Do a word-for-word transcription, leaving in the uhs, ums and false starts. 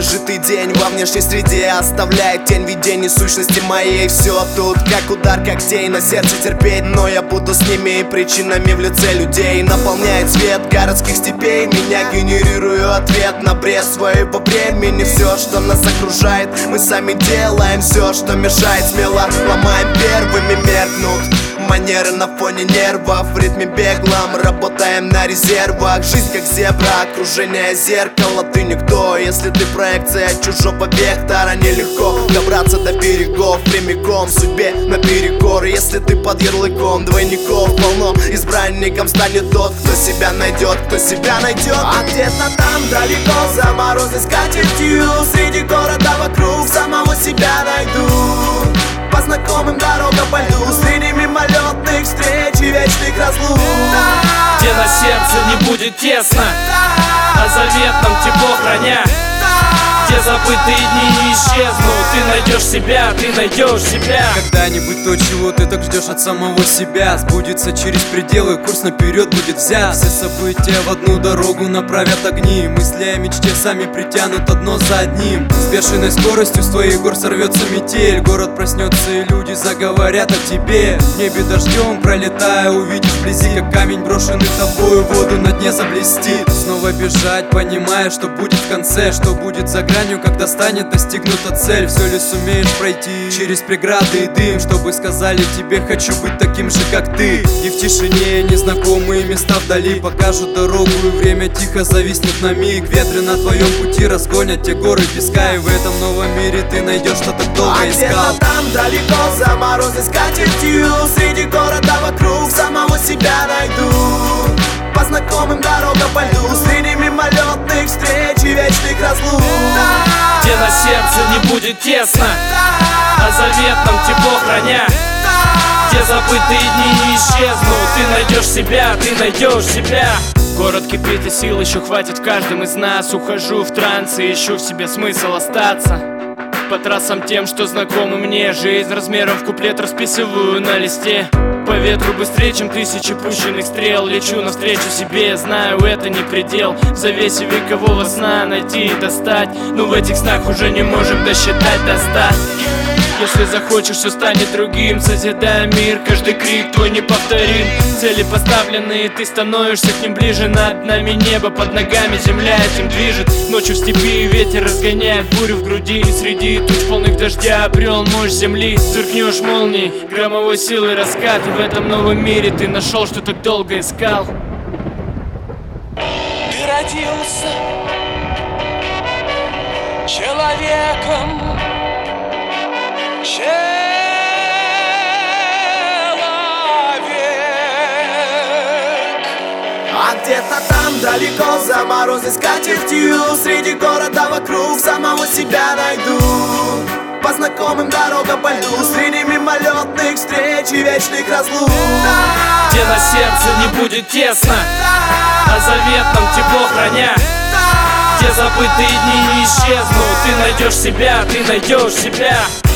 Прожитый день во внешней среде оставляет тень видений сущности моей. Все тут как удар когтей, на сердце терпеть, но я буду с ними и причинами в лице людей. Наполняет свет городских степей, меня генерирую ответ на бред своего времени. Все, что нас окружает, мы сами делаем. Все, что мешает, смело ломаем первыми. Меркнут манеры на фоне нервов, в ритме беглом работаем на резервах. Жизнь как зебра, окружение зеркало. Ты никто, если ты проекция чужого вектора. Нелегко добраться до берегов прямиком судьбе наперекор. Если ты под ярлыком двойников полно, избранником станет тот, кто себя найдет, кто себя найдет. А где-то там далеко, за морозной скатертью, среди города вокруг самого себя найду. По знакомым дорогам пойду, среди мимолетных встреч и вечных разлук. Где на сердце не будет тесно, а заветном тепло храня. Где забытые дни не исчезнут, ты найдешь себя, ты найдешь себя. Когда-нибудь то, чего ты так ждешь от самого себя, сбудется через пределы, курс наперед будет взят. Все события в одну дорогу направят огни, мысли о мечте сами притянут одно за одним. С бешеной скоростью с твоих гор сорвется метель, город проснется и люди заговорят о тебе. В небе дождем пролетая, увидишь вблизи, как камень, брошенный тобою в воду, на дне заблестит. Снова бежать, понимая, что будет в конце, что будет за гранью, когда станет достигнута цель. Все ли сумеешь пройти через преграды и дым, чтобы сказали тебе: хочу быть таким же, как ты. И в тишине незнакомые места вдали покажут дорогу, и время тихо зависнет на миг. Ветры на твоем пути разгонят те горы песка, и в этом новом мире ты найдешь, что так долго а искал. А где-то там далеко, за морозной скатертью, среди города вокруг самого себя найду. По знакомым дорогам пойду, среди мимолетных встреч и вечных разлук. Где на сердце не будет тесно, а заветном тепло храня. Где забытые дни не исчезнут, ты найдешь себя, ты найдешь себя. Город кипит и сил еще хватит в каждом из нас. Ухожу в транс и ищу в себе смысл остаться. По трассам тем, что знакомы мне, жизнь размером в куплет расписываю на листе. По ветру быстрее, чем тысячи пущенных стрел, лечу навстречу себе, знаю, это не предел. В завесе векового сна найти и достать, но в этих снах уже не можем досчитать до ста. Если захочешь, все станет другим, созидая мир, каждый крик твой неповторим. Цели поставленные, ты становишься к ним ближе. Над нами небо, под ногами земля этим движет. Ночью в степи ветер разгоняет бурю в груди, и среди туч полных дождя обрел мощь земли. Сверкнешь молнией, громовой силы раскат, и в этом новом мире ты нашел, что так долго искал. Ты родился человеком, человек. А где-то там далеко, за морозной скатертью, среди города вокруг самого себя найду. По знакомым дорогам пойду, среди мимолетных встреч и вечных разлук. Где на сердце не будет тесно, а заветном тепло храня. Где забытые дни не исчезнут, ты найдешь себя, ты найдешь себя.